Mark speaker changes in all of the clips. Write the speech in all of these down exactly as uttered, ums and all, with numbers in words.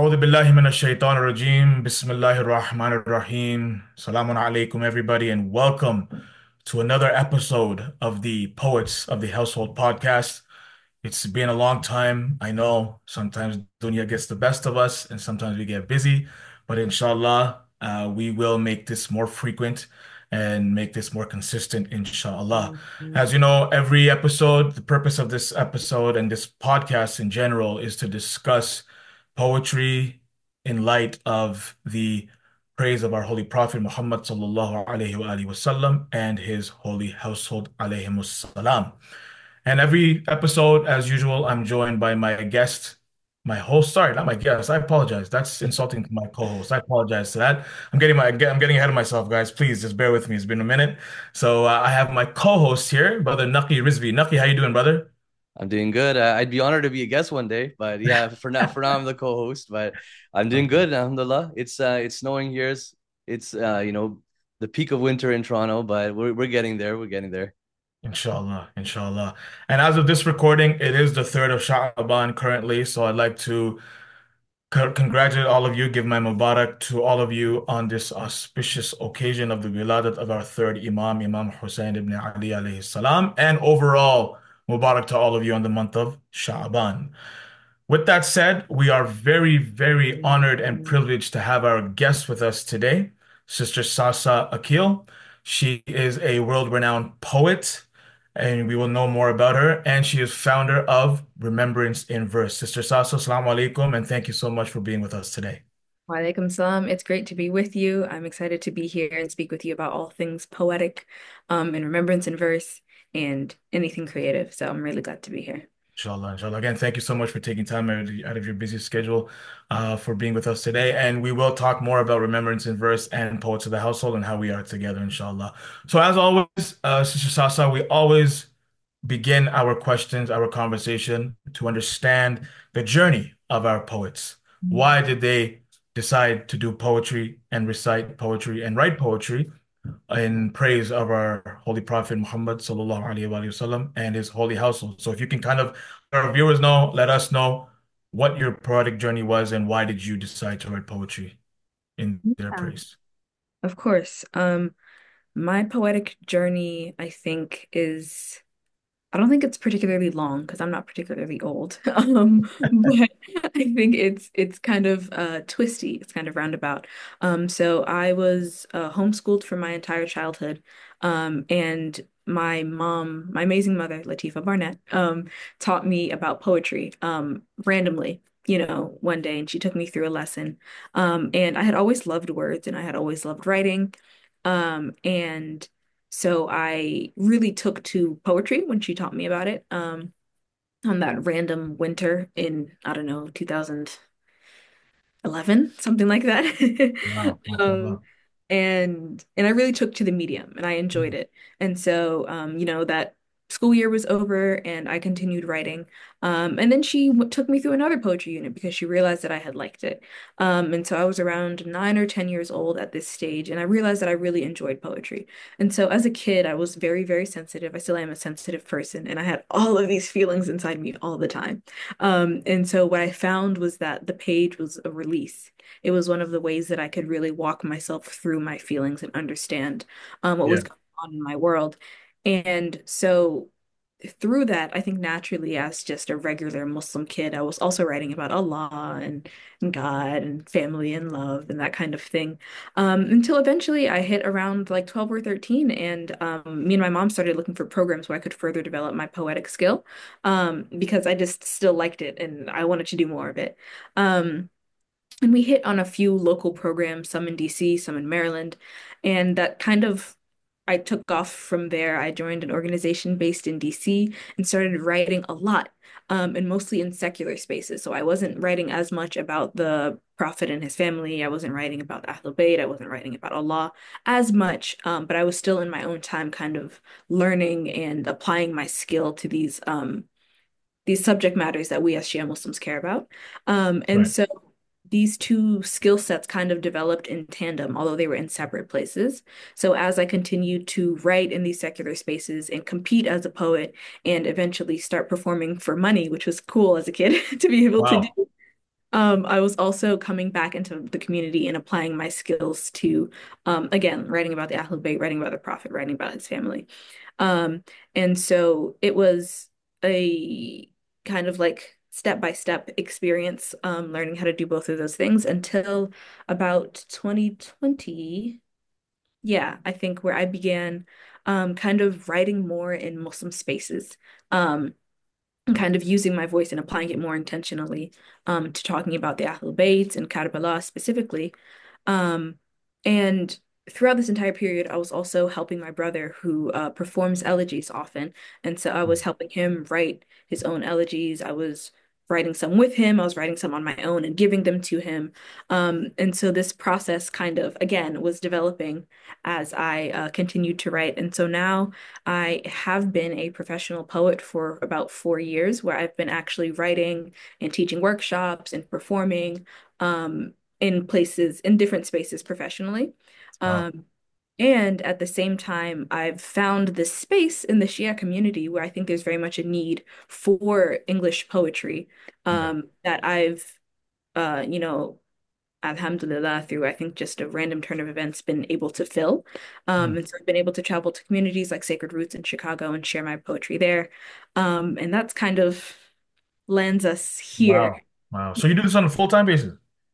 Speaker 1: أعوذ بالله من الشيطان الرجيم بسم الله الرحمن الرحيم Salamun alaikum everybody and welcome to another episode of the Poets of the Household podcast. It's been a long time. I know sometimes dunya gets the best of us and sometimes we get busy, but inshallah, uh, we will make this more frequent and make this more consistent, inshallah. As you know, every episode, the purpose of this episode and this podcast in general is to discuss poetry in light of the praise of our Holy Prophet Muhammad sallallahu alaihi wa alihi wasallam and his holy household alayhimus salam. And every episode, as usual, I'm joined by my guest, my host. Sorry, not my guest. I apologize. That's insulting to my co-host. I apologize to that. I'm getting my I'm getting ahead of myself, guys. Please just bear with me. It's been a minute. So uh, I have my co-host here, brother Naki Rizvi. Naki, how you doing, brother?
Speaker 2: I'm doing good. Uh, I'd be honored to be a guest one day, but yeah, for now, for now I'm the co-host. But I'm doing
Speaker 1: Okay.
Speaker 2: good, alhamdulillah. It's uh, it's snowing here. It's, it's uh, you know, the peak of winter in Toronto, but we're we're getting there. We're getting there.
Speaker 1: Inshallah, inshallah. And as of this recording, it is the third of Sha'ban currently. So I'd like to c- congratulate all of you, give my Mubarak to all of you on this auspicious occasion of the wiladat of our third Imam, Imam Hussein ibn Ali alayhi salam, and overall Mubarak to all of you on the month of Sha'ban. With that said, we are very, very honored and privileged to have our guest with us today, Sister Sasa Akil. She is a world-renowned poet, and we will know more about her. And she is founder of Remembrance in Verse. Sister Sasa, assalamu alaikum, and thank you so much for being with us today.
Speaker 3: Walaikum salam. It's great to be with you. I'm excited to be here and speak with you about all things poetic, um, and remembrance and verse and anything creative. So I'm really glad to be here.
Speaker 1: Inshallah, inshallah. Again, thank you so much for taking time out of, out of your busy schedule uh, for being with us today. And we will talk more about Remembrance in Verse and Poets of the Household and how we are together, inshallah. So as always, uh, Sister Sasa, we always begin our questions, our conversation to understand the journey of our poets. Why did they decide to do poetry and recite poetry and write poetry in praise of our Holy Prophet Muhammad sallallahu alaihi wasallam and his holy household? So if you can kind of let our viewers know, let us know what your poetic journey was and why did you decide to write poetry in their
Speaker 3: Yeah,
Speaker 1: praise?
Speaker 3: of course. Um, my poetic journey, I think, is I don't think it's particularly long because I'm not particularly old. Um, but I think it's it's kind of uh twisty. It's kind of roundabout. Um, so I was uh, homeschooled for my entire childhood. Um, and my mom, my amazing mother, Latifa Barnett, um, taught me about poetry um randomly, you know, one day, and she took me through a lesson. Um, and I had always loved words and I had always loved writing. Um, and so I really took to poetry when she taught me about it. Um, on that random winter in, I don't know, two thousand eleven, something like that.
Speaker 1: Wow,
Speaker 3: Um,
Speaker 1: mashallah.
Speaker 3: and and I really took to the medium and I enjoyed
Speaker 1: Mhm.
Speaker 3: it. And so um, you know, that school year was over and I continued writing. Um, and then she w took me through another poetry unit because she realized that I had liked it. Um, and so I was around nine or ten years old at this stage, and I realized that I really enjoyed poetry. And so as a kid, I was very, very sensitive. I still am a sensitive person, and I had all of these feelings inside me all the time. Um, and so what I found was that the page was a release. It was one of the ways that I could really walk myself through my feelings and understand um, what was
Speaker 1: Yeah,
Speaker 3: going on in my world. And so through that, I think naturally, as just a regular Muslim kid, I was also writing about Allah and, and God and family and love and that kind of thing. Um, until eventually I hit around like twelve or thirteen, and um, me and my mom started looking for programs where I could further develop my poetic skill um, because I just still liked it and I wanted to do more of it. Um, and we hit on a few local programs, some in D C, some in Maryland, and that kind of I took off from there. I joined an organization based in D C and started writing a lot, um, and mostly in secular spaces. So I wasn't writing as much about the Prophet and his family. I wasn't writing about Ahlul Bayt. I wasn't writing about Allah as much, um, but I was still in my own time, kind of learning and applying my skill to these um, these subject matters that we as Shia Muslims care about. Um, and
Speaker 1: right.
Speaker 3: so these two skill sets kind of developed in tandem, although they were in separate places. So as I continued to write in these secular spaces and compete as a poet and eventually start performing for money, which was cool as a kid to be able to do,
Speaker 1: Wow.
Speaker 3: Um, I was also coming back into the community and applying my skills to, um, again, writing about the Ahlul Bayt, writing about the Prophet, writing about his family. Um, and so it was a kind of like step by step experience, um, learning how to do both of those things until about twenty twenty. Yeah, I think where I began um, kind of writing more in Muslim spaces. Um, and kind of using my voice and applying it more intentionally um, to talking about the Ahlul Bayt and Karbala specifically. Um, and throughout this entire period, I was also helping my brother who uh, performs elegies often. And so I was helping him write his own elegies. I was writing some with him, I was writing some on my own and giving them to him. Um, and so this process kind of, again, was developing as I uh, continued to write. And so now I have been a professional poet for about four years, where I've been actually writing and teaching workshops and performing um, in places, in different spaces professionally.
Speaker 1: Wow.
Speaker 3: Um, and at the same time, I've found this space in the Shia community where I think there's very much a need for English poetry
Speaker 1: Yeah.
Speaker 3: um, that I've, uh, you know, Alhamdulillah, through I think just a random turn of events, been able to fill. Um,
Speaker 1: Mm.
Speaker 3: and so I've been able to travel to communities like Sacred Roots in Chicago and share my poetry there. Um, and that's kind of lands us here.
Speaker 1: Wow. Wow. So you do this on a full-time basis?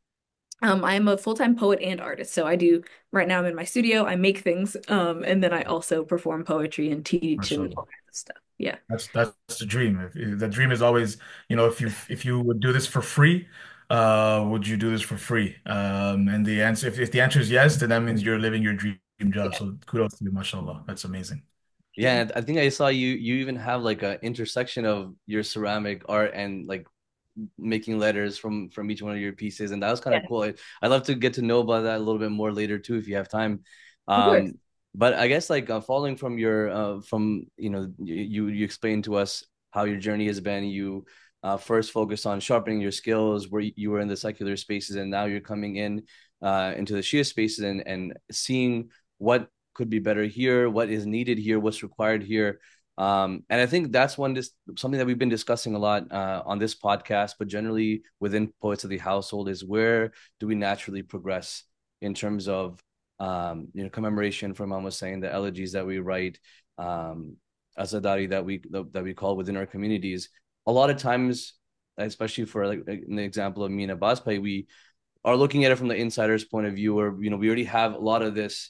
Speaker 3: Um, I am a full-time poet and artist. So I do right now I'm in my studio, I make things, um, and then I also perform poetry and teach and all
Speaker 1: MashaAllah.
Speaker 3: kinds of stuff. Yeah.
Speaker 1: That's that's the dream. If, if- the dream is always, you know, if you if you would do this for free, uh, would you do this for free? Um, and the answer, if, if the answer is yes, then that means you're living your dream job.
Speaker 3: Yeah.
Speaker 1: So kudos to you, mashallah. That's amazing.
Speaker 3: Yeah.
Speaker 2: Yeah, and I think I saw you you even have like a intersection of your ceramic art and like making letters from from each one of your pieces, and that was kind of
Speaker 3: Yeah.
Speaker 2: cool. I, I'd love to get to know about that a little bit more later too if you have time.
Speaker 3: Of course.
Speaker 2: Um, but I guess like uh, following from your uh, from you know you you explained to us how your journey has been. You uh, first focused on sharpening your skills where you were in the secular spaces, and now you're coming in uh, into the Shia spaces and and seeing what could be better here, what is needed here, what's required here. Um, and I think that's one dis- something that we've been discussing a lot uh, on this podcast, but generally within Poets of the Household is where do we naturally progress in terms of um, you know commemoration for Imam Hussein, the elegies that we write, um, Azadari that we that we call within our communities. A lot of times, especially for like an example of Mina Bazpai, we are looking at it from the insider's point of view, where you know we already have a lot of this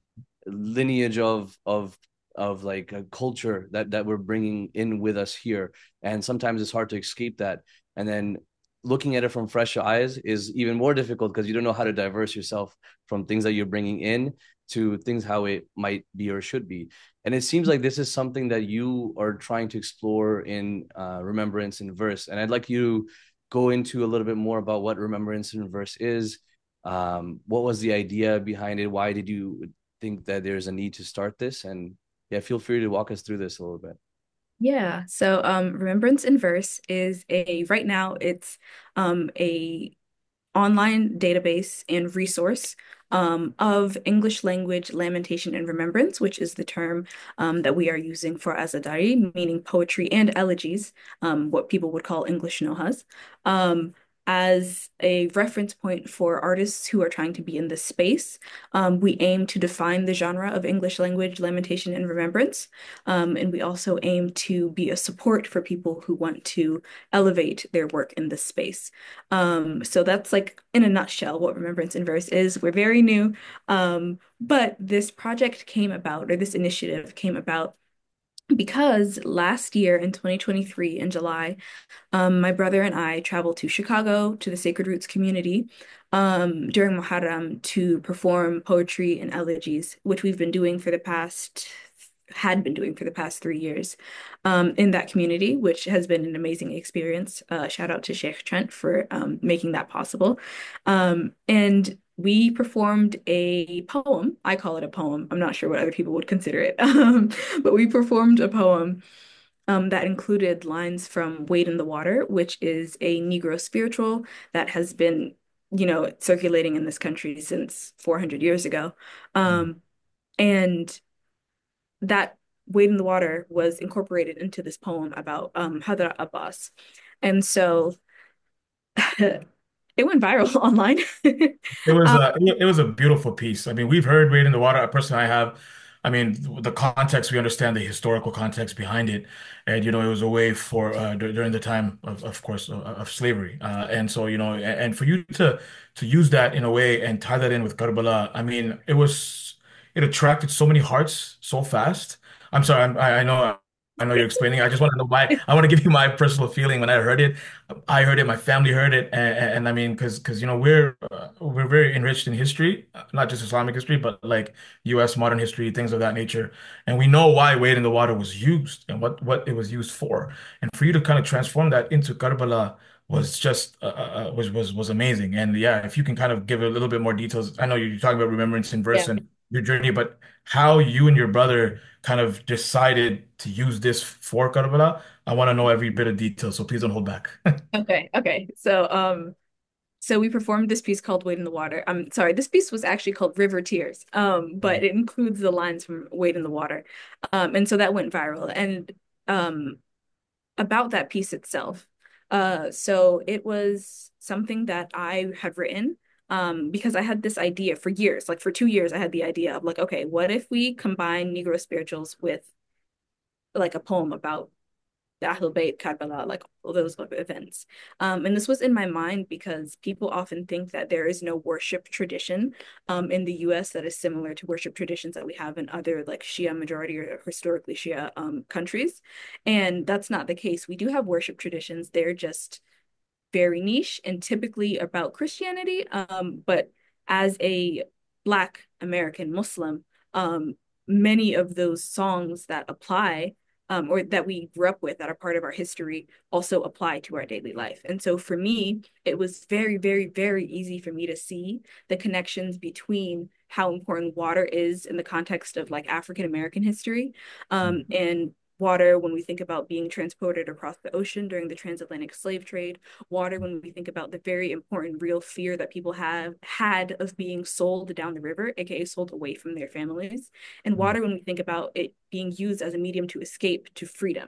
Speaker 2: lineage of of of like a culture that that we're bringing in with us here, and sometimes it's hard to escape that. And then looking at it from fresh eyes is even more difficult because you don't know how to diverse yourself from things that you're bringing in to things how it might be or should be. And it seems like this is something that you are trying to explore in uh, Remembrance in Verse, and I'd like you to go into a little bit more about what Remembrance in Verse is. Um, what was the idea behind it? Why did you think that there's a need to start this? And yeah, feel free to walk us through this a little bit.
Speaker 3: Yeah. So um Remembrance in Verse is a right now it's um a online database and resource um, of English language lamentation and remembrance, which is the term um, that we are using for Azadari, meaning poetry and elegies, um, what people would call English nohas, um, as a reference point for artists who are trying to be in this space. Um, we aim to define the genre of English language lamentation and remembrance, um, and we also aim to be a support for people who want to elevate their work in this space. Um, so that's like in a nutshell what Remembrance in Verse is. We're very new, um, but this project came about, or this initiative came about because last year in twenty twenty-three in July, um, my brother and I traveled to Chicago to the Sacred Roots community um, during Muharram to perform poetry and elegies, which we've been doing for the past had been doing for the past three years um, in that community, which has been an amazing experience. Uh, shout out to Sheikh Trent for um, making that possible. Um, and we performed a poem. I call it a poem. I'm not sure what other people would consider it. Um, but we performed a poem um, that included lines from Wade in the Water, which is a Negro spiritual that has been, you know, circulating in this country since four hundred years ago.
Speaker 1: Mm.
Speaker 3: Um, and that Wade in the Water was incorporated into this poem about um, Hadra Abbas. And so It went viral online.
Speaker 1: It was
Speaker 3: Um,
Speaker 1: a it was a beautiful piece. I mean, we've heard Wade in the Water. Personally, I have. I mean, the context, we understand the historical context behind it, and you know, it was a way for uh, dur- during the time of, of course, of, of slavery, uh, and so you know, a- and for you to to use that in a way and tie that in with Karbala, I mean, it was it attracted so many hearts so fast. I'm sorry, I'm, I I know. I know you're explaining. I just want to know why. I want to give you my personal feeling when I heard it. I heard it, my family heard it, and, and I mean, because because you know we're uh, we're very enriched in history, uh, not just Islamic history, but like U S modern history, things of that nature, and we know why Wade in the Water was used and what what it was used for, and for you to kind of transform that into Karbala was just uh, uh, uh, was was was amazing, and yeah, if you can kind of give a little bit more details, I know you're talking about remembrance in verse
Speaker 3: yeah.
Speaker 1: and your journey, but how you and your brother kind of decided to use this for Karbala, I want to know every bit of detail, so please don't hold back.
Speaker 3: Okay. Okay. So, um, so we performed this piece called Wade in the Water. I'm sorry, this piece was actually called River Tears. Um, but it includes the lines from Wade in the Water. Um, and so that went viral. And um, about that piece itself. Uh, so it was something that I had written um, because I had this idea for years. Like for two years, I had the idea of like, okay, what if we combine Negro spirituals with like a poem about the Ahlul Bayt, Karbala, like all those events. Um, and this was in my mind because people often think that there is no worship tradition um, in the U S that is similar to worship traditions that we have in other like Shia majority or historically Shia um, countries. And that's not the case. We do have worship traditions. They're just very niche and typically about Christianity. Um, but as a Black American Muslim, um, many of those songs that apply um, or that we grew up with that are part of our history also apply to our daily life. And so for me, it was very, very, very easy for me to see the connections between how important water is in the context of like African American history um, and water when we think about being transported across the ocean during the transatlantic slave trade, water when we think about the very important real fear that people have had of being sold down the river, aka sold away from their families, and water when we think about it being used as a medium to escape to freedom.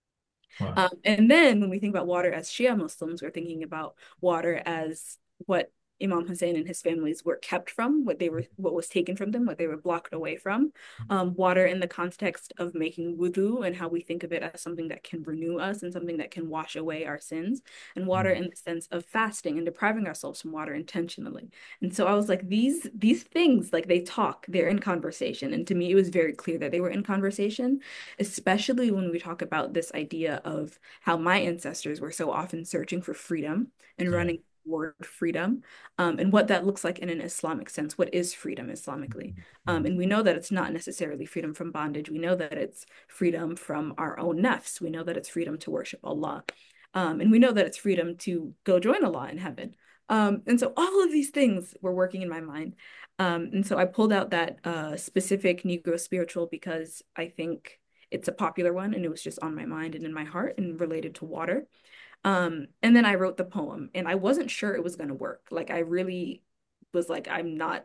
Speaker 1: Wow.
Speaker 3: Um, and then when we think about water as Shia Muslims, we're thinking about water as what Imam Hussein and his families were kept from, what they were, what was taken from them, what they were blocked away from. Um, water in the context of making wudu and how we think of it as something that can renew us and something that can wash away our sins, and water in the sense of fasting and depriving ourselves from water intentionally. And so I was like, these these things, like they talk, they're in conversation. And to me, it was very clear that they were in conversation, especially when we talk about this idea of how my ancestors were so often searching for freedom and
Speaker 1: Yeah.
Speaker 3: running toward freedom, um, and what that looks like in an Islamic sense. What is freedom Islamically? Um, and we know that it's not necessarily freedom from bondage. We know that it's freedom from our own nafs. We know that it's freedom to worship Allah. Um, and we know that it's freedom to go join Allah in heaven. Um, and so all of these things were working in my mind. Um, and so I pulled out that uh, specific Negro spiritual because I think it's a popular one and it was just on my mind and in my heart and related to water. Um, and then I wrote the poem and I wasn't sure it was going to work. Like I really was like, I'm not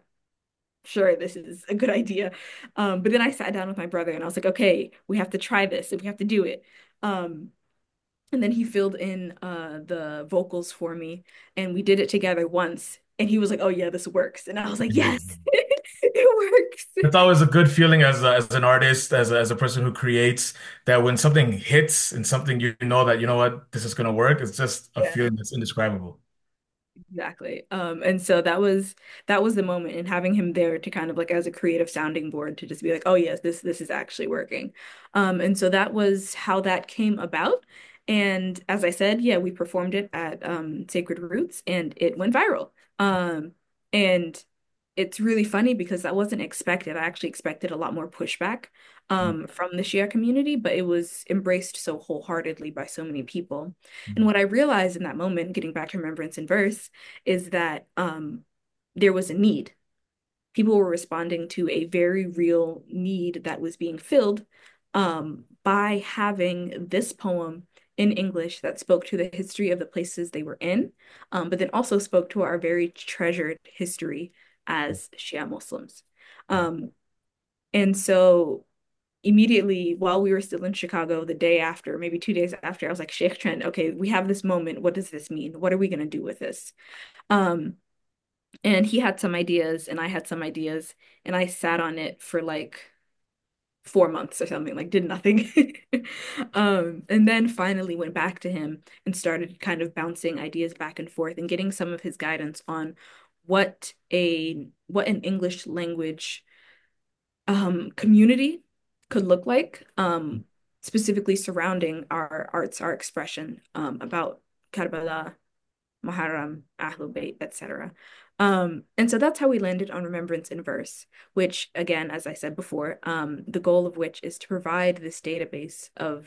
Speaker 3: sure this is a good idea. Um, but then I sat down with my brother and I was like, okay, we have to try this and we have to do it. Um, and then he filled in uh the vocals for me and we did it together once and he was like, oh yeah, this works. And I was like, yes, it works.
Speaker 1: It's always a good feeling as a, as an artist, as a, as a person who creates, that when something hits and something you know that you know what this is gonna work, it's just a
Speaker 3: Yeah.
Speaker 1: feeling that's indescribable.
Speaker 3: Exactly. Um, and so that was that was the moment and having him there to kind of like as a creative sounding board to just be like, oh yes, this this is actually working. Um, and so that was how that came about. And as I said, yeah, we performed it at um Sacred Roots and it went viral. Um, and it's really funny because that wasn't expected. I actually expected a lot more pushback um from the Shia community, but it was embraced so wholeheartedly by so many people. And what I realized in that moment, getting back to Remembrance in Verse, is that um, there was a need. People were responding to a very real need that was being filled um, by having this poem in English that spoke to the history of the places they were in, um, but then also spoke to our very treasured history as Shia Muslims. Um, and so immediately while we were still in Chicago, the day after, maybe two days after, I was like, Sheikh Trent, okay, we have this moment. What does this mean? What are we going to do with this? Um, and he had some ideas and I had some ideas, and I sat on it for like four months or something, like did nothing. Um, and then finally went back to him and started kind of bouncing ideas back and forth and getting some of his guidance on what a what an English language um, community could look like, um, specifically surrounding our arts, our expression, um, about Karbala, Muharram, Ahlul Bayt, et cetera. Um, and so that's how we landed on Remembrance in Verse, which, again, as I said before, um, the goal of which is to provide this database of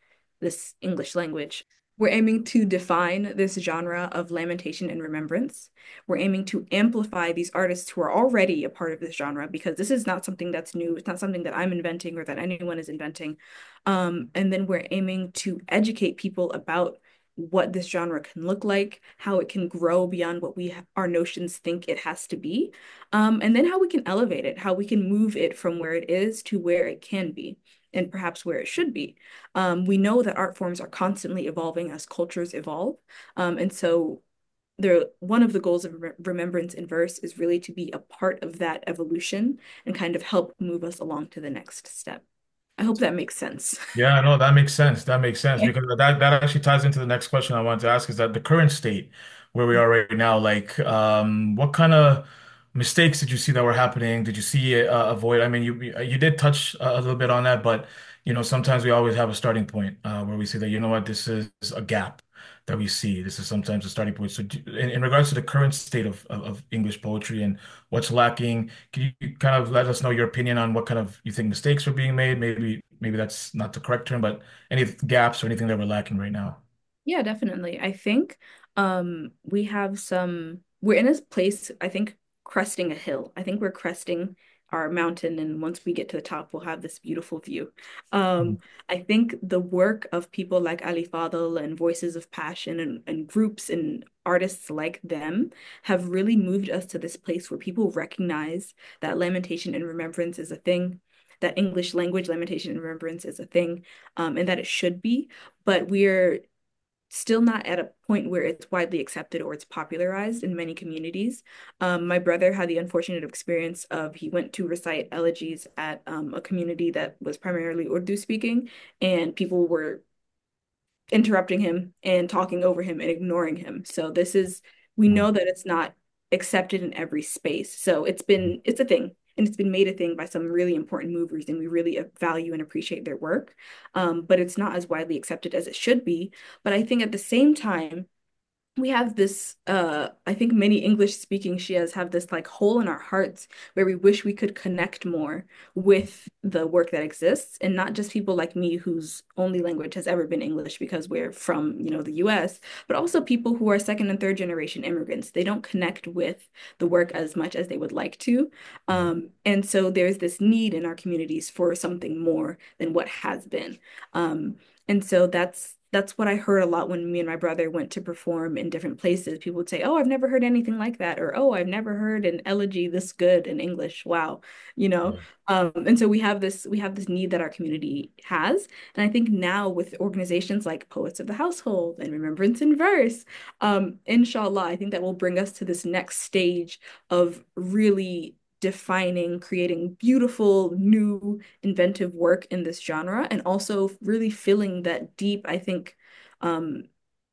Speaker 3: this English language. We're aiming to define this genre of lamentation and remembrance. We're aiming to amplify these artists who are already a part of this genre, because this is not something that's new. It's not something that I'm inventing or that anyone is inventing. Um, and then we're aiming to educate people about what this genre can look like, how it can grow beyond what we our notions think it has to be, um, and then how we can elevate it, how we can move it from where it is to where it can be, and perhaps where it should be. Um, we know that art forms are constantly evolving as cultures evolve. Um, and so there, one of the goals of Re Remembrance in Verse is really to be a part of that evolution and kind of help move us along to the next step. I hope that makes sense.
Speaker 1: Yeah, no, that makes sense. That makes sense
Speaker 3: Yeah.
Speaker 1: because that that actually ties into the next question I wanted to ask is that the current state where we are right now, like, um, what kind of mistakes did you see that were happening? Did you see uh, avoid? I mean, you you did touch a little bit on that, but you know, sometimes we always have a starting point uh, where we see that, you know what, this is a gap that we see. This is sometimes a starting point. So, do, in, in regards to the current state of, of of English poetry and what's lacking, can you kind of let us know your opinion on what kind of you think mistakes are being made? Maybe maybe that's not the correct term, but any gaps or anything that we're lacking right now.
Speaker 3: Yeah, definitely. I think um we have some we're in a place, I think, cresting a hill. I think we're cresting our mountain, and once we get to the top, we'll have this beautiful view.
Speaker 1: Mhm.
Speaker 3: Um, I think the work of people like Ali Fadl and Voices of Passion, and, and groups and artists like them have really moved us to this place where people recognize that lamentation and remembrance is a thing, that English language lamentation and remembrance is a thing, um, and that it should be. But we're still not at a point where it's widely accepted or it's popularized in many communities. Um, my brother had the unfortunate experience of he went to recite elegies at um, a community that was primarily Urdu speaking, and people were interrupting him and talking over him and ignoring him. So this is, we know that it's not accepted in every space. So it's been, it's a thing. And it's been made a thing by some really important movers, and we really value and appreciate their work. Um, but it's not as widely accepted as it should be. But I think at the same time, we have this uh I think many English speaking Shias have this like hole in our hearts where we wish we could connect more with the work that exists, and not just people like me whose only language has ever been English because we're from, you know, the U S, but also people who are second and third generation immigrants. They don't connect with the work as much as they would like to. Um, and so there's this need in our communities for something more than what has been. Um, and so that's that's what I heard a lot when me and my brother went to perform in different places. People would say, "Oh, I've never heard anything like that," or "Oh, I've never heard an elegy this good in English. Wow." You know?
Speaker 1: Yeah.
Speaker 3: Um, and so we have this we have this need that our community has. And I think now with organizations like Poets of the Household and Remembrance in Verse, um, inshallah, I think that will bring us to this next stage of really defining, creating beautiful, new, inventive work in this genre, and also really filling that deep, I think, um,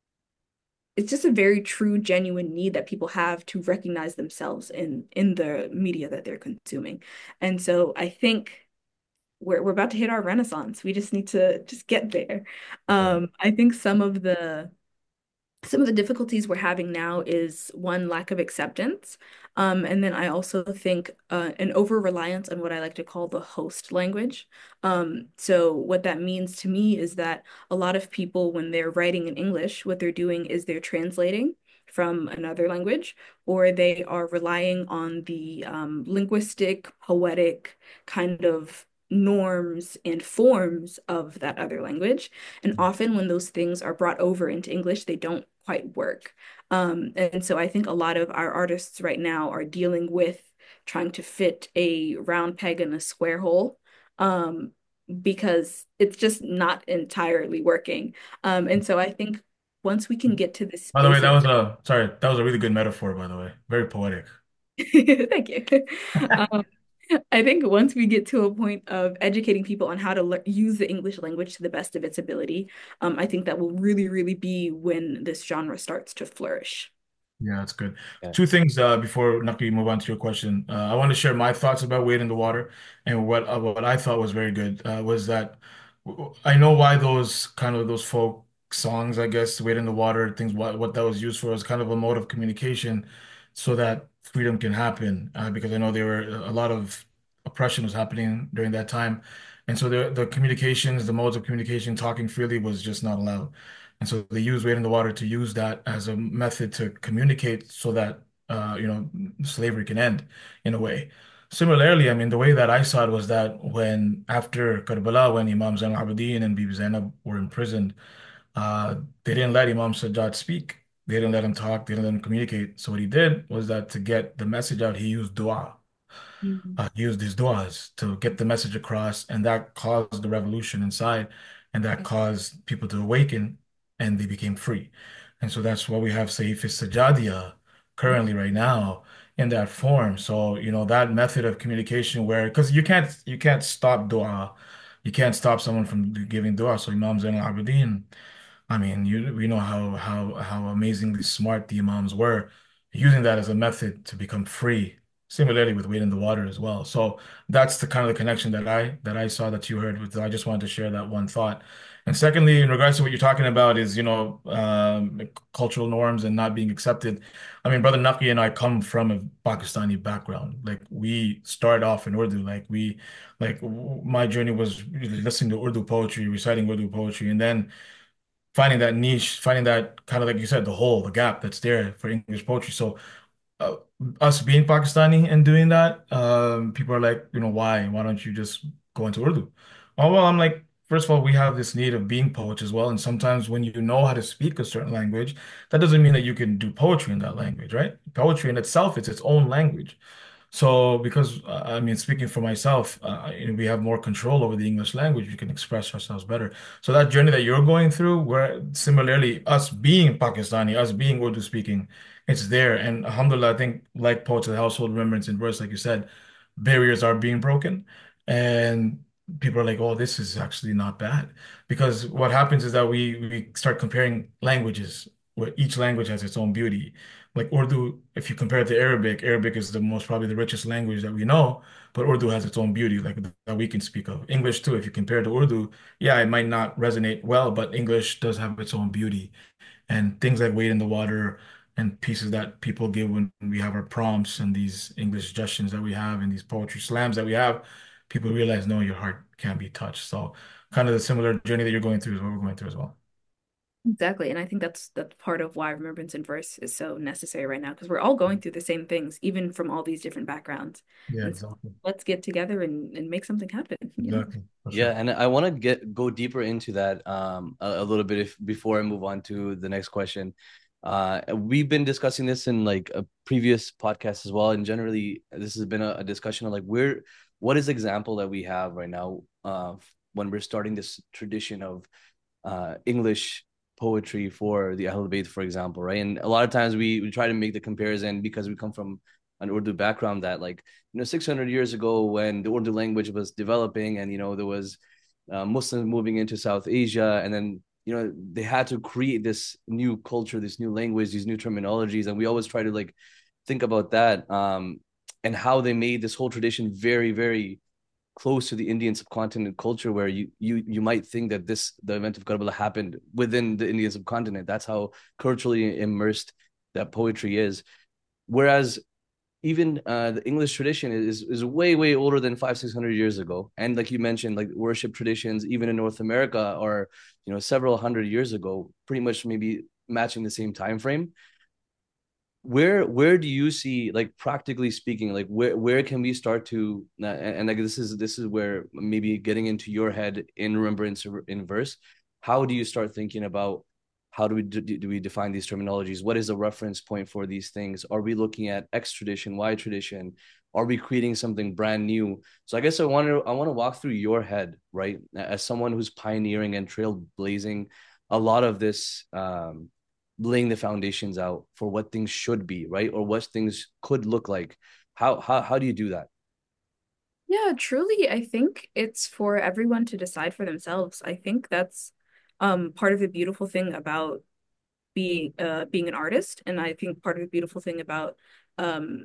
Speaker 3: it's just a very true, genuine need that people have to recognize themselves in in the media that they're consuming. And so I think we're we're about to hit our renaissance. We just need to just get there.
Speaker 1: Yeah.
Speaker 3: Um, I think some of the some of the difficulties we're having now is one, lack of acceptance. Um, and then I also think uh, an over-reliance on what I like to call the host language. Um, so what that means to me is that a lot of people, when they're writing in English, what they're doing is they're translating from another language, or they are relying on the um, linguistic, poetic kind of norms and forms of that other language. And often when those things are brought over into English, they don't quite work. Um, and so I think a lot of our artists right now are dealing with trying to fit a round peg in a square hole. Um, because it's just not entirely working. Um, and so I think once we can get to this
Speaker 1: By the way,
Speaker 3: space
Speaker 1: that
Speaker 3: of
Speaker 1: was a sorry, that was a really good metaphor, by the way. Very poetic.
Speaker 3: thank you. Um, I think once we get to a point of educating people on how to le use the English language to the best of its ability, um, I think that will really, really be when this genre starts to flourish.
Speaker 1: Yeah, that's good.
Speaker 2: Yeah.
Speaker 1: Two things uh, before Naki move on to your question. Uh, I want to share my thoughts about Wade in the Water, and what uh, what I thought was very good uh, was that w- I know why those kind of those folk songs, I guess, Wade in the Water, things what what that was used for as kind of a mode of communication, so that freedom can happen. Uh, because I know there were a lot of oppression was happening during that time, and so the the communications, the modes of communication, talking freely was just not allowed. And so they use Wade in the Water to use that as a method to communicate so that uh, you know, slavery can end in a way. Similarly, I mean, the way that I saw it was that when after Karbala, when Imam Zain al-Abidin and Bibi Zainab were imprisoned, uh, they didn't let Imam Sajjad speak. They didn't let him talk. They didn't let him communicate. So what he did was that to get the message out, he used dua.
Speaker 3: Mhm.
Speaker 1: Uh, he used his du'as to get the message across, and that caused the revolution inside, and that caused people to awaken, and they became free. And so that's why we have Saif Sajjadia currently right now in that form. So, you know, that method of communication where, because you can't you can't stop dua, you can't stop someone from giving dua. So Imam Zain al-Abidin, I mean, you we know how how how amazingly smart the imams were, using that as a method to become free. Similarly with Wade in the Water as well. So that's the kind of the connection that I that I saw that you heard with. I just wanted to share that one thought. And secondly, in regards to what you're talking about is, you know, um, cultural norms and not being accepted. I mean, Brother Naki and I come from a Pakistani background. Like we started off in Urdu. Like we, like w- my journey was listening to Urdu poetry, reciting Urdu poetry, and then finding that niche, finding that kind of like you said, the hole, the gap that's there for English poetry. So uh, us being Pakistani and doing that, um, people are like, you know, why? Why don't you just go into Urdu? Oh, well, I'm like, first of all, we have this need of being poets as well. And sometimes when you know how to speak a certain language, that doesn't mean that you can do poetry in that language, right? Poetry in itself, it's its own language. So, because uh, I mean, speaking for myself, uh, you know, we have more control over the English language. We can express ourselves better. So that journey that you're going through, where similarly, us being Pakistani, us being Urdu speaking, it's there. And alhamdulillah, I think like Poets of the Household, Remembrance and Verse, like you said, barriers are being broken, and people are like, "Oh, this is actually not bad." Because what happens is that we we start comparing languages, where each language has its own beauty. Like Urdu, if you compare it to Arabic, Arabic is the most probably the richest language that we know, but Urdu has its own beauty, like that we can speak of. English too, if you compare it to Urdu, yeah, it might not resonate well, but English does have its own beauty. And things like Wade in the Water and pieces that people give when we have our prompts and these English suggestions that we have and these poetry slams that we have, people realize, no, your heart can't be touched. So kind of the similar journey that you're going through is what we're going through as well.
Speaker 3: Exactly. And I think that's that's part of why Remembrance in Verse is so necessary right now, because we're all going through the same things, even from all these different backgrounds.
Speaker 1: Yeah,
Speaker 3: And so
Speaker 1: exactly.
Speaker 3: let's get together and, and make something happen, you know?
Speaker 1: Exactly. For
Speaker 2: Yeah,
Speaker 1: sure.
Speaker 2: and I want to get go deeper into that um a, a little bit if before I move on to the next question. Uh, we've been discussing this in like a previous podcast as well, and generally this has been a, a discussion of like where what is example that we have right now uh when we're starting this tradition of uh English poetry for the Ahlul Bayt, for example, right? And a lot of times we we try to make the comparison because we come from an Urdu background that like you know six hundred years ago when the Urdu language was developing and you know there was uh, Muslims moving into South Asia and then you know they had to create this new culture, this new language, these new terminologies, and we always try to like think about that um and how they made this whole tradition very very close to the Indian subcontinent culture where you you you might think that this the event of Karbala happened within the Indian subcontinent. That's how culturally immersed that poetry is. Whereas even uh, the English tradition is is way way older than five six hundred years ago, and like you mentioned, like worship traditions even in North America are you know several hundred years ago, pretty much maybe matching the same time frame. Where where do you see like practically speaking like where where can we start to uh, and, and like this is this is where maybe getting into your head in remembrance in verse, how do you start thinking about how do we do, do we define these terminologies? What is a reference point for these things? Are we looking at X tradition, Y tradition? Are we creating something brand new? So I guess I want to I want to walk through your head, right? As someone who's pioneering and trailblazing a lot of this, um, laying the foundations out for what things should be, right? Or what things could look like. How how how do you do that?
Speaker 3: Yeah, truly, I think it's for everyone to decide for themselves. I think that's um part of the beautiful thing about being uh being an artist, and I think part of the beautiful thing about um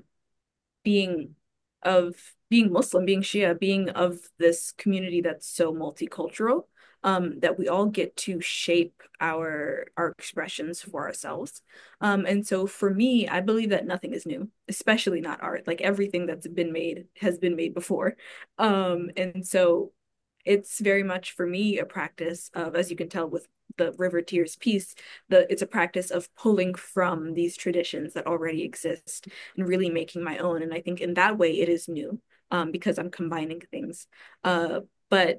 Speaker 3: being of being Muslim, being Shia, being of this community that's so multicultural, um, that we all get to shape our our expressions for ourselves. Um, and so for me, I believe that nothing is new, especially not art. Like everything that's been made has been made before. Um, and so it's very much for me a practice of, as you can tell with the River Tears piece, the it's a practice of pulling from these traditions that already exist and really making my own. And I think in that way it is new, um, because I'm combining things. Uh, but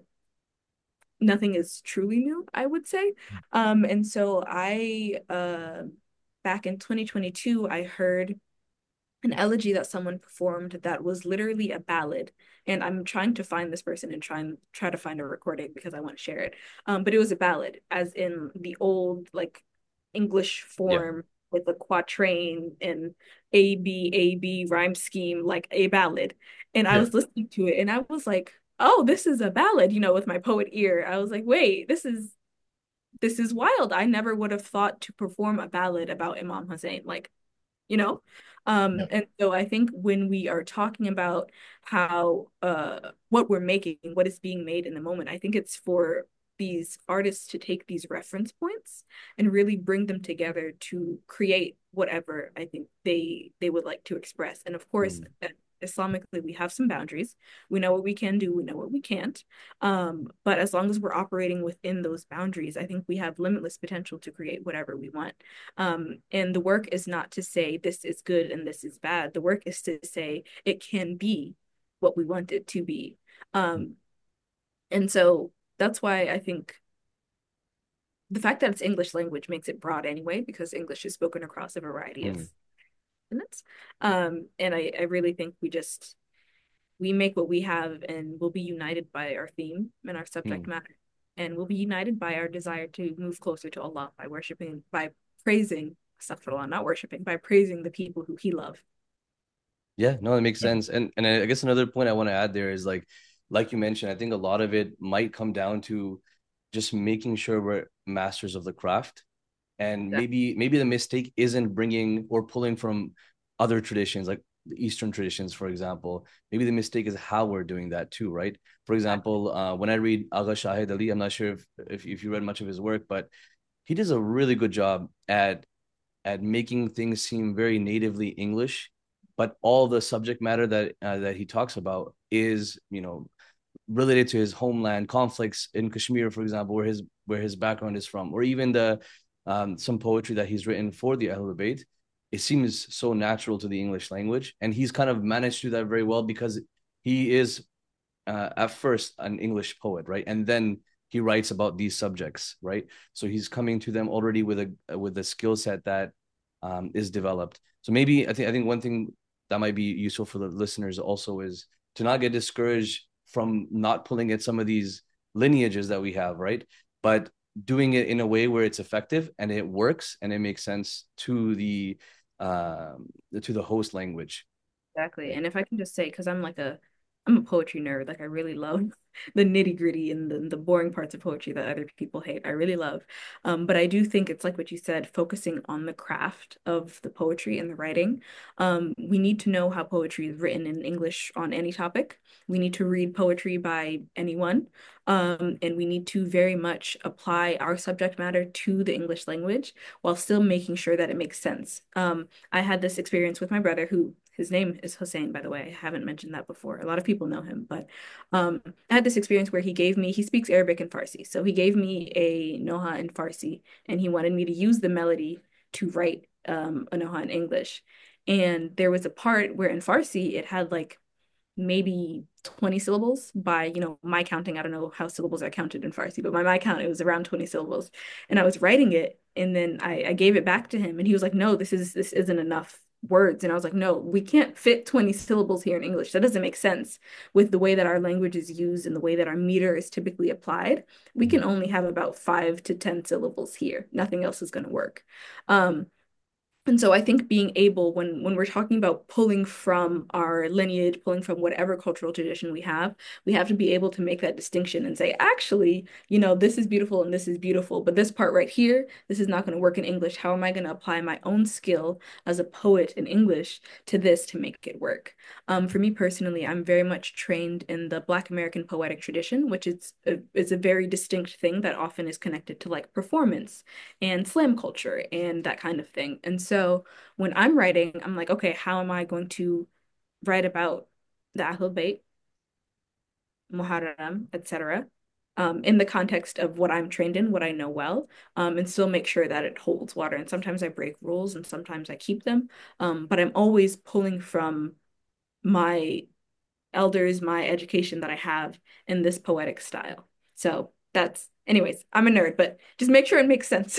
Speaker 3: nothing is truly new, I would say. Um, and so I uh back in twenty twenty-two, I heard an elegy that someone performed that was literally a ballad. And I'm trying to find this person and try and try to find a recording because I want to share it. Um, but it was a ballad, as in the old like English
Speaker 2: Yeah.
Speaker 3: form with a quatrain and A B A B rhyme scheme, like a ballad. And I
Speaker 1: Yeah.
Speaker 3: was listening to it and I was like, oh, this is a ballad, you know, with my poet ear. I was like, wait, this is this is wild. I never would have thought to perform a ballad about Imam Hussein. Like, you know? Um,
Speaker 1: Yeah.
Speaker 3: and so I think when we are talking about how uh what we're making, what is being made in the moment, I think it's for these artists to take these reference points and really bring them together to create whatever I think they they would like to express. And of course,
Speaker 2: Mm.
Speaker 3: Islamically, we have some boundaries. We know what we can do, we know what we can't. Um, but as long as we're operating within those boundaries, I think we have limitless potential to create whatever we want. Um, and the work is not to say this is good and this is bad. The work is to say it can be what we want it to be. Um, and so that's why I think the fact that it's English language makes it broad anyway, because English is spoken across a variety of
Speaker 2: Mm.
Speaker 3: continents. Um, and I, I really think we just we make what we have and we'll be united by our theme and our subject
Speaker 2: Mm.
Speaker 3: matter. And we'll be united by our desire to move closer to Allah by worshiping, by praising, astaghfirullah, not worshiping, by praising the people who He loved.
Speaker 2: Yeah, no, that makes
Speaker 1: Yeah.
Speaker 2: sense. And and I guess another point I want to add there is like like you mentioned, I think a lot of it might come down to just making sure we're masters of the craft. And
Speaker 3: Yeah,
Speaker 2: maybe maybe the mistake isn't bringing or pulling from other traditions like the Eastern traditions, for example. Maybe the mistake is how we're doing that too, right? For
Speaker 3: exactly.
Speaker 2: example, uh, when I read Agha Shahid Ali, I'm not sure if, if if you read much of his work, but he does a really good job at at making things seem very natively English, but all the subject matter that uh, that he talks about is, you know, related to his homeland, conflicts in Kashmir, for example, where his where his background is from, or even the um, some poetry that he's written for the Ahlul Bayt. It seems so natural to the English language, and he's kind of managed to do that very well because he is uh, at first an English poet, right, and then he writes about these subjects, right? So he's coming to them already with a with a skill set that um, is developed. So maybe I think I think one thing that might be useful for the listeners also is to not get discouraged from not pulling at some of these lineages that we have, right? But doing it in a way where it's effective and it works and it makes sense to the um, to the host language.
Speaker 3: Exactly. And if I can just say, because I'm like a I'm a poetry nerd, like I really love the nitty-gritty and the, the boring parts of poetry that other people hate. I really love. Um, but I do think it's like what you said, focusing on the craft of the poetry and the writing. Um, we need to know how poetry is written in English on any topic. We need to read poetry by anyone. Um, and we need to very much apply our subject matter to the English language while still making sure that it makes sense. Um, I had this experience with my brother who his name is Hussein, by the way. I haven't mentioned that before. A lot of people know him, but um, I had this experience where he gave me, he speaks Arabic and Farsi. So he gave me a Noha in Farsi and he wanted me to use the melody to write um, a Noha in English. And there was a part where in Farsi it had like maybe twenty syllables by, you know, my counting. I don't know how syllables are counted in Farsi, but by my count, it was around twenty syllables. And I was writing it and then I, I gave it back to him and he was like, no, this is this isn't enough. words. And I was like, no, we can't fit twenty syllables here in English. That doesn't make sense with the way that our language is used and the way that our meter is typically applied. We can only have about five to ten syllables here. Nothing else is going to work. Um, and so I think being able, when when we're talking about pulling from our lineage, pulling from whatever cultural tradition we have, we have to be able to make that distinction and say, actually, you know, this is beautiful and this is beautiful, but this part right here, this is not going to work in English. How am I going to apply my own skill as a poet in English to this to make it work? Um, for me personally, I'm very much trained in the Black American poetic tradition, which is a, is a very distinct thing that often is connected to like performance and slam culture and that kind of thing. And so when I'm writing, I'm like, okay, how am I going to write about the Ahlul Bayt, Muharram, et cetera, um, in the context of what I'm trained in, what I know well, um, and still make sure that it holds water. And sometimes I break rules and sometimes I keep them. Um, but I'm always pulling from my elders, my education that I have in this poetic style. So that's, anyways, I'm a nerd, but just make sure it makes sense.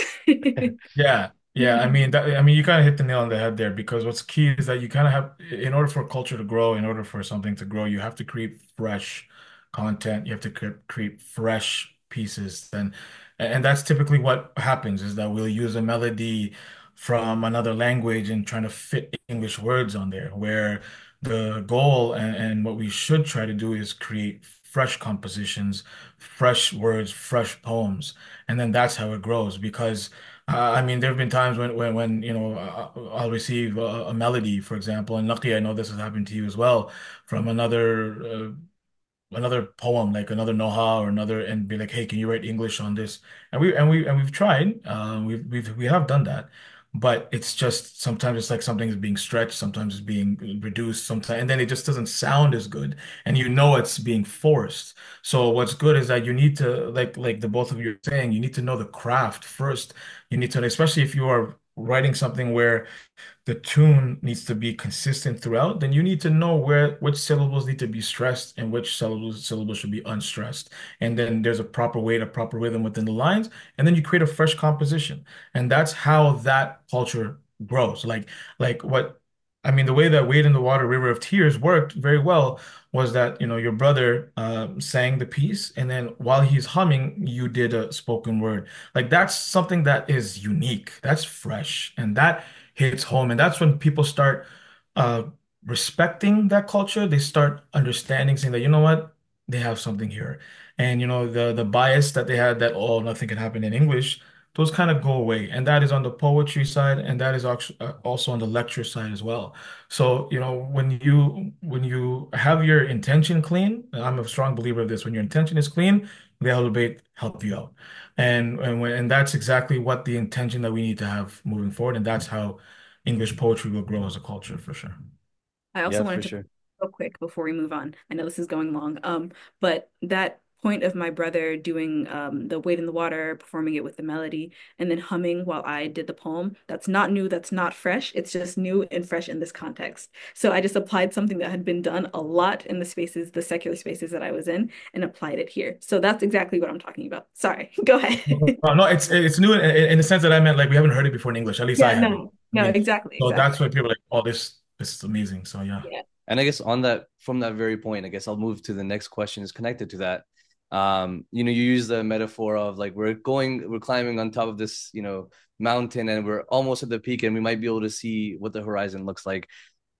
Speaker 1: Yeah, yeah. I mean, that, I mean, you kind of hit the nail on the head there because what's key is that you kind of have, in order for a culture to grow, in order for something to grow, you have to create fresh content. You have to cre create fresh pieces. And and that's typically what happens is that we'll use a melody from another language and trying to fit English words on there, where the goal and, and what we should try to do is create fresh compositions, fresh words, fresh poems. And then that's how it grows because uh, I mean, there have been times when, when, when you know, uh, I'll receive a, a melody, for example, and luckily I know this has happened to you as well, from another uh, another poem, like another Noha or another, and be like, hey, can you write English on this? And we and we and we've tried, uh, we've we've we have done that, but it's just sometimes it's like something is being stretched, sometimes it's being reduced, sometimes, and then it just doesn't sound as good, and you know it's being forced. So what's good is that you need to like like the both of you are saying, you need to know the craft first. You need to, especially if you are writing something where the tune needs to be consistent throughout, then you need to know where which syllables need to be stressed and which syllables syllables should be unstressed. And then there's a proper weight, a proper rhythm within the lines, and then you create a fresh composition. And that's how that culture grows. Like like what I mean, the way that Wade in the Water, River of Tears worked very well was that, you know, your brother um, sang the piece, and then while he's humming, you did a spoken word. Like that's something that is unique. That's fresh, and that hits home. And that's when people start uh, respecting that culture. They start understanding, saying that, you know what, they have something here. And, you know, the the bias that they had that, oh, nothing can happen in English, those kind of go away. And that is on the poetry side, and that is actu- uh, also on the lecture side as well. So, you know, when you when you have your intention clean, and I'm a strong believer of this, when your intention is clean, the elevate help you out. And and when, and that's exactly what the intention that we need to have moving forward. And that's how English poetry will grow as a culture for sure.
Speaker 3: I also
Speaker 2: Yeah, for
Speaker 3: wanted to
Speaker 2: sure.
Speaker 3: real quick before we move on. I know this is going long. Um, but that point of my brother doing um the Wade in the Water, performing it with the melody, and then humming while I did the poem, that's not new, that's not fresh. It's just new and fresh in this context. So I just applied something that had been done a lot in the spaces, the secular spaces that I was in, and applied it here. So that's exactly what I'm talking about. Sorry, go ahead.
Speaker 1: Uh, no, it's it's new in, in the sense that I meant like we haven't heard it before in English. At least I
Speaker 3: Yeah,
Speaker 1: haven't.
Speaker 3: no,
Speaker 1: I
Speaker 3: no,
Speaker 1: mean,
Speaker 3: exactly,
Speaker 1: so that's why
Speaker 3: exactly.
Speaker 1: people are like, oh, this this is amazing. So yeah.
Speaker 3: Yeah.
Speaker 2: And I guess on that, from that very point, I guess I'll move to the next question is connected to that. Um, you know, you use the metaphor of like we're going, we're climbing on top of this, you know, mountain and we're almost at the peak and we might be able to see what the horizon looks like.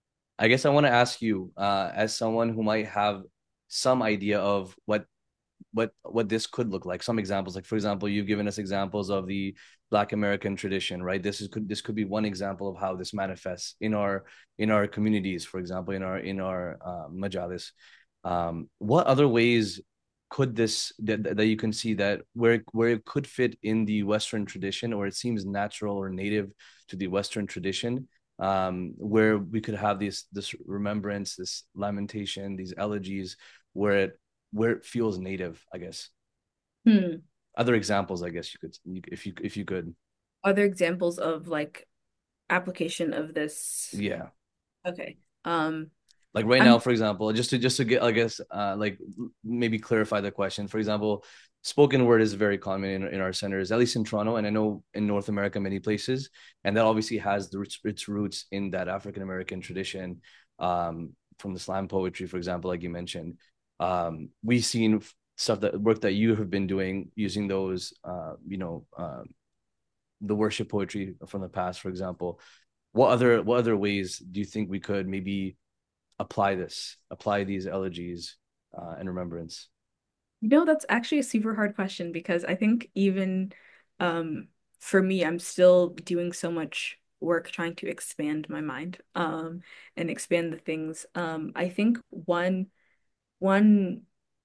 Speaker 2: I guess I want to ask you, uh, as someone who might have some idea of what what what this could look like. Some examples, like for example, you've given us examples of the Black American tradition, right? This is could this could be one example of how this manifests in our in our communities, for example, in our in our uh, majalis. Um, what other ways could this that, that you can see that where where it could fit in the Western tradition, or it seems natural or native to the Western tradition, um, where we could have this this remembrance, this lamentation, these elegies, where it where it feels native, I guess.
Speaker 3: Hmm.
Speaker 2: Other examples, I guess you could, if you if you could.
Speaker 3: Other examples of like application of this.
Speaker 2: Yeah.
Speaker 3: Okay. Um,
Speaker 2: Like right now,
Speaker 3: I'm
Speaker 2: for example, just to just to get, I guess, uh, like maybe clarify the question. For example, spoken word is very common in, in our centers, at least in Toronto, and I know in North America, many places, and that obviously has the, its, its roots in that African American tradition, um, from the slam poetry, for example, like you mentioned. Um, we've seen stuff that work that you have been doing using those, uh, you know, uh, the worship poetry from the past, for example. What other what other ways do you think we could maybe apply this, apply these elegies uh, and remembrance?
Speaker 3: You know, that's actually a super hard question because I think even um, for me, I'm still doing so much work trying to expand my mind um, and expand the things. Um, I think one one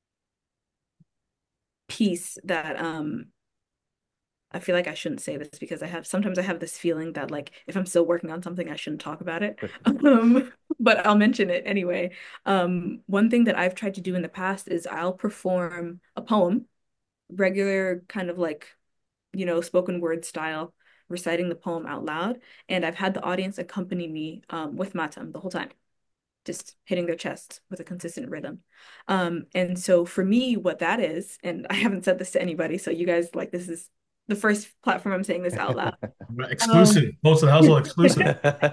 Speaker 3: piece that um, I feel like I shouldn't say this because I have sometimes I have this feeling that like if I'm still working on something, I shouldn't talk about it. Um, but I'll mention it anyway. Um, one thing that I've tried to do in the past is I'll perform a poem, regular kind of like, you know, spoken word style, reciting the poem out loud. And I've had the audience accompany me um, with matam the whole time, just hitting their chests with a consistent rhythm. Um, and so for me, what that is, and I haven't said this to anybody, so you guys like this is the first platform I'm saying this out loud. Um,
Speaker 1: Exclusive. Close to the household exclusive.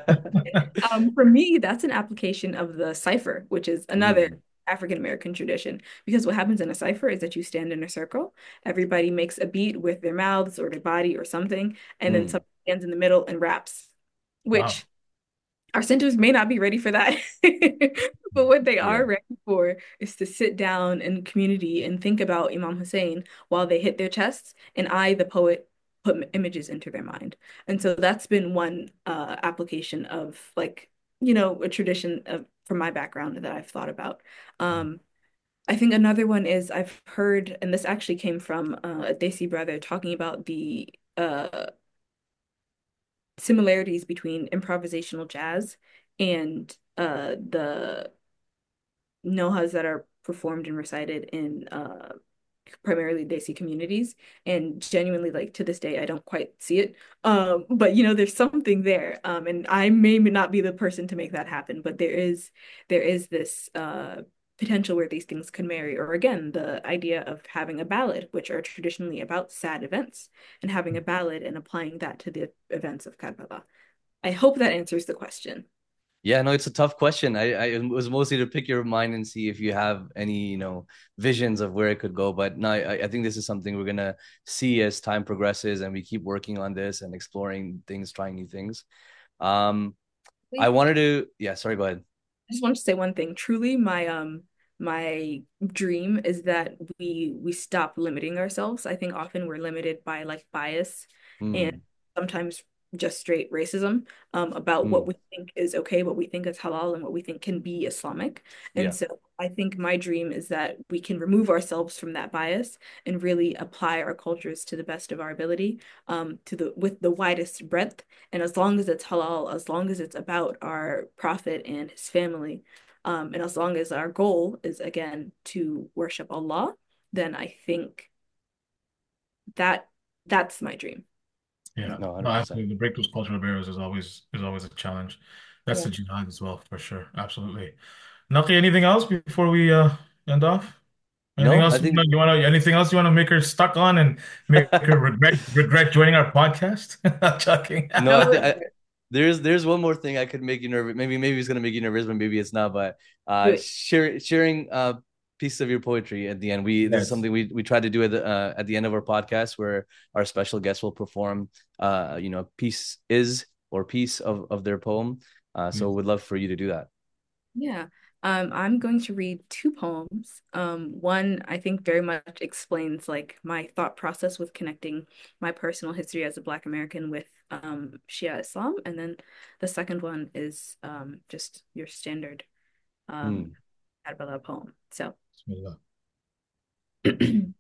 Speaker 3: um, for me, that's an application of the cipher, which is another
Speaker 2: Mm,
Speaker 3: African American tradition. Because what happens in a cipher is that you stand in a circle, everybody makes a beat with their mouths or their body or something, and then
Speaker 2: mm,
Speaker 3: someone stands in the middle and raps,
Speaker 1: Wow.
Speaker 3: which our centers may not be ready for that. But what they
Speaker 2: yeah.
Speaker 3: are ready for is to sit down in community and think about Imam Hussein while they hit their chests, and I, the poet, put m- images into their mind. And so that's been one uh, application of like, you know, a tradition of from my background that I've thought about. Um, I think another one is I've heard, and this actually came from uh, a Desi brother talking about the uh, similarities between improvisational jazz and uh the nohas that are performed and recited in uh primarily Desi communities, and genuinely like to this day I don't quite see it, um but you know there's something there, um and I may not be the person to make that happen, but there is there is this uh potential where these things could marry, or again the idea of having a ballad, which are traditionally about sad events, and having a ballad and applying that to the events of Karbala. I hope that answers the question.
Speaker 2: Yeah, no, it's a tough question. I, I it was mostly to pick your mind and see if you have any, you know, visions of where it could go. But no, I, I think this is something we're gonna see as time progresses and we keep working on this and exploring things, trying new things. Um, I
Speaker 3: Wait,
Speaker 2: wanted to, yeah, sorry, go ahead.
Speaker 3: I just want to say one thing. Truly, my um my dream is that we we stop limiting ourselves. I think often we're limited by like bias and
Speaker 2: Mm,
Speaker 3: sometimes just straight racism um about what
Speaker 2: mm,
Speaker 3: we think is okay, what we think is halal, and what we think can be Islamic. And
Speaker 2: yeah.
Speaker 3: so I think my dream is that we can remove ourselves from that bias and really apply our cultures to the best of our ability, um to the with the widest breadth. And as long as it's halal, as long as it's about our prophet and his family, um, and as long as our goal is again to worship Allah, then I think that that's my dream.
Speaker 1: Yeah.
Speaker 2: No,
Speaker 1: No,
Speaker 2: one hundred percent.
Speaker 1: absolutely. The break those cultural barriers is always is always a challenge. That's
Speaker 3: Yeah.
Speaker 1: the jihad as well, for sure. Absolutely. Naki, anything else before we uh end off? Anything
Speaker 2: No, I
Speaker 1: else you
Speaker 2: think
Speaker 1: want you want to anything else you want to make her stuck on and make her regret regret joining our podcast? Not joking.
Speaker 2: no, I
Speaker 3: No
Speaker 2: think I,
Speaker 3: regret.
Speaker 2: there's there's one more thing I could make you nervous. Maybe maybe it's gonna make you nervous, but maybe it's not. But
Speaker 3: Do
Speaker 2: uh,
Speaker 3: it.
Speaker 2: sharing sharing uh piece of your poetry at the end. We this is
Speaker 1: Yes.
Speaker 2: something we we try to do at the uh, at the end of our podcast where our special guest will perform uh you know piece is or piece of of their poem. Uh, so
Speaker 1: Yes.
Speaker 2: we'd love for you to do that.
Speaker 3: Yeah. Um, I'm going to read two poems. Um, one I think very much explains like my thought process with connecting my personal history as a Black American with um, Shia Islam, and then the second one is um, just your standard um,
Speaker 2: Mm,
Speaker 3: Karbala poem. So,
Speaker 1: Bismillah.
Speaker 3: to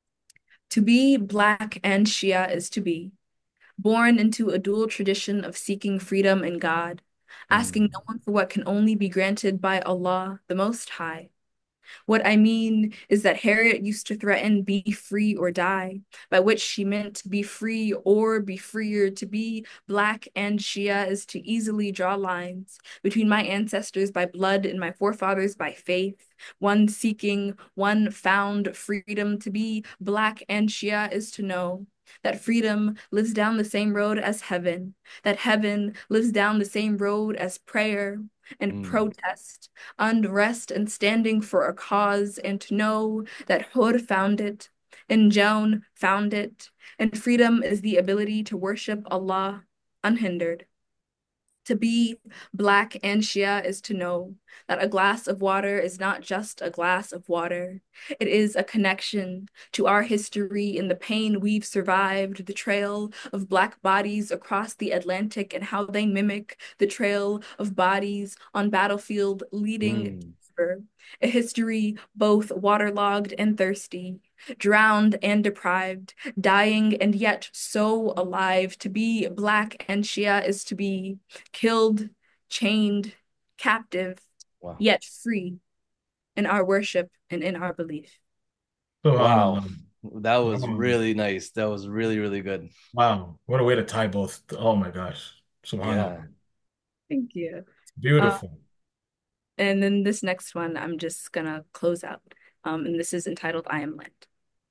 Speaker 3: be Black and Shia is to be born into a dual tradition of seeking freedom in God, asking
Speaker 2: mm,
Speaker 3: no one for what can only be granted by Allah, the Most High. What I mean is that Harriet used to threaten be free or die, by which she meant be free or be freer. To be black and Shia is to easily draw lines between my ancestors by blood and my forefathers by faith. One seeking, one found freedom. To be black and Shia is to know that freedom lives down the same road as heaven, that heaven lives down the same road as prayer and
Speaker 2: Mm,
Speaker 3: protest, unrest and standing for a cause, and to know that Hur found it, and Joan found it, and freedom is the ability to worship Allah unhindered. To be black and Shia is to know that a glass of water is not just a glass of water. It is a connection to our history and the pain we've survived, the trail of black bodies across the Atlantic and how they mimic the trail of bodies on battlefield leading to
Speaker 2: mm,
Speaker 3: river. A history both waterlogged and thirsty, drowned and deprived, dying and yet so alive. To be black and Shia is to be killed, chained, captive,
Speaker 2: wow.
Speaker 3: yet free in our worship and in our belief.
Speaker 2: Wow.
Speaker 1: SubhanAllah.
Speaker 2: That was
Speaker 1: Wow.
Speaker 2: really nice. That was really, really good.
Speaker 1: Wow. What a way to tie both. Oh my gosh.
Speaker 2: Yeah.
Speaker 1: SubhanAllah.
Speaker 3: Thank you. Uh,
Speaker 1: Beautiful.
Speaker 3: and then this next one, I'm just gonna close out. Um, and this is entitled I Am Land.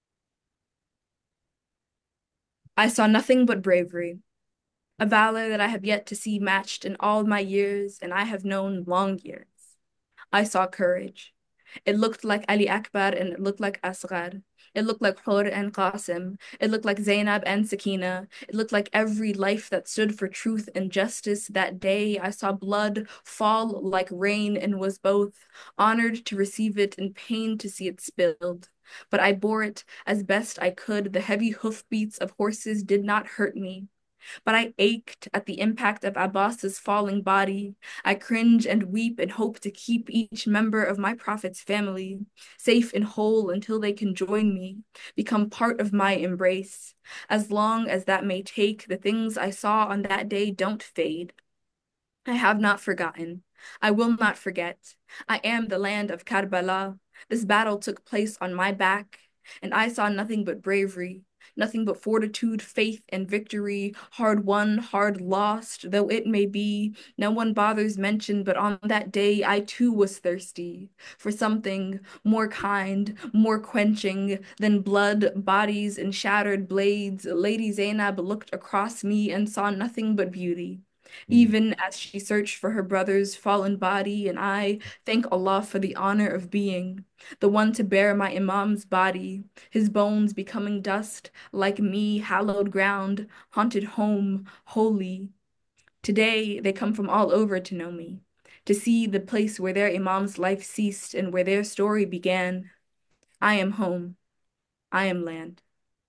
Speaker 3: I saw nothing but bravery, a valor that I have yet to see matched in all my years, and I have known long years. I saw courage. It looked like Ali Akbar and it looked like Asghar. It looked like Hur and Qasim. It looked like Zainab and Sakina. It looked like every life that stood for truth and justice. That day I saw blood fall like rain and was both honored to receive it and pained to see it spilled. But I bore it as best I could. The heavy hoofbeats of horses did not hurt me. But I ached at the impact of Abbas's falling body. I cringe and weep and hope to keep each member of my prophet's family safe and whole until they can join me, become part of my embrace. As long as that may take, the things I saw on that day don't fade. I have not forgotten. I will not forget. I am the land of Karbala. This battle took place on my back, and I saw nothing but bravery, nothing but fortitude, faith, and victory, hard won, hard lost, though it may be. No one bothers mention, but on that day I too was thirsty for something more kind, more quenching than blood, bodies, and shattered blades. Lady Zainab looked across me and saw nothing but beauty
Speaker 2: Mm,
Speaker 3: even as she searched for her brother's fallen body, and I thank Allah for the honor of being the one to bear my Imam's body, his bones becoming dust, like me, hallowed ground, haunted home, holy. Today they come from all over to know me, to see the place where their Imam's life ceased and where their story began. I am home. I am land.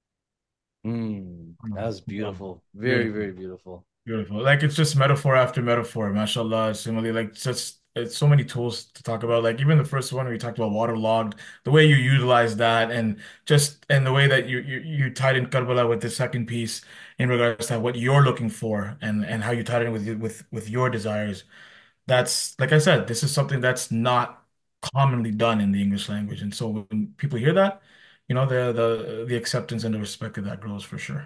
Speaker 2: mm. That was
Speaker 1: Wow.
Speaker 2: beautiful. Very,
Speaker 1: Beautiful.
Speaker 2: very beautiful.
Speaker 1: Beautiful. Like it's just metaphor after metaphor, mashallah. Similarly, like just it's so many tools to talk about. Like even the first one we talked about waterlogged, the way you utilize that and just and the way that you you, you tied in Karbala with the second piece in regards to what you're looking for and and how you tied it in with with with your desires. That's like I said, this is something that's not commonly done in the English language. And so when people hear that, you know, the the the acceptance and the respect of that grows for sure.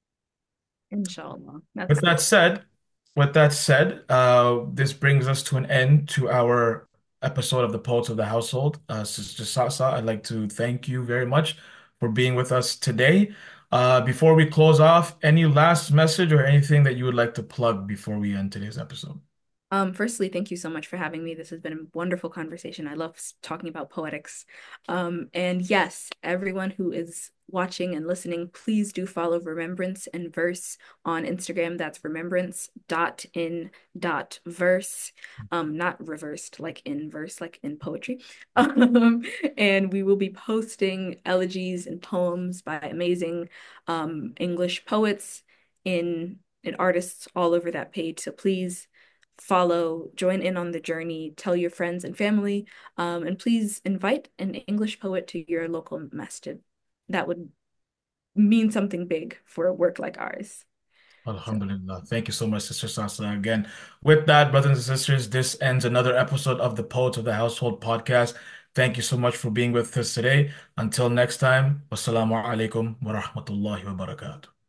Speaker 3: Inshallah.
Speaker 1: With
Speaker 3: That's
Speaker 1: that said, with that said, uh, this brings us to an end to our episode of the Poets of the Household. Uh, Sister Sasa, I'd like to thank you very much for being with us today. Uh, before we close off, any last message or anything that you would like to plug before we end today's episode?
Speaker 3: Um, firstly, thank you so much for having me. This has been a wonderful conversation. I love s- talking about poetics. Um, and yes, everyone who is watching and listening, please do follow Remembrance and Verse on Instagram. That's remembrance dot in dot verse. Um, not reversed like in verse, like in poetry. Um, and we will be posting elegies and poems by amazing um English poets in and artists all over that page. So please follow, join in on the journey, tell your friends and family, um, and please invite an English poet to your local masjid. That would mean something big for a work like ours. So,
Speaker 1: Alhamdulillah. Thank you so much, Sister Sasa. Again, with that, brothers and sisters, this ends another episode of the Poets of the Household podcast. Thank you so much for being with us today. Until next time, wassalamu alaikum wa rahmatullahi wa barakatuh.